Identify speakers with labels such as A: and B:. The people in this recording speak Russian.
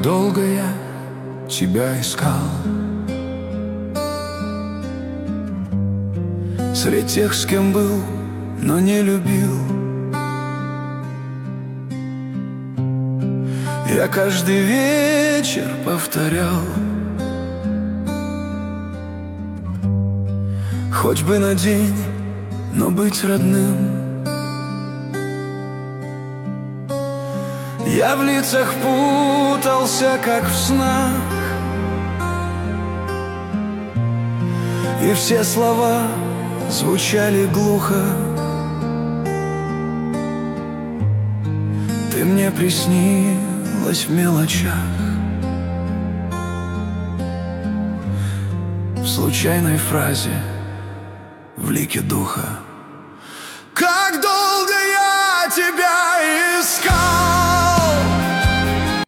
A: долго я тебя искал среди тех, с кем был, но не любил. Я каждый вечер повторял: хоть бы на день, но быть родным. Я в лицах путался, как в снах, и все слова звучали глухо. Ты мне приснилась в мелочах, в случайной фразе, в лике духа. Как долго я тебя искал!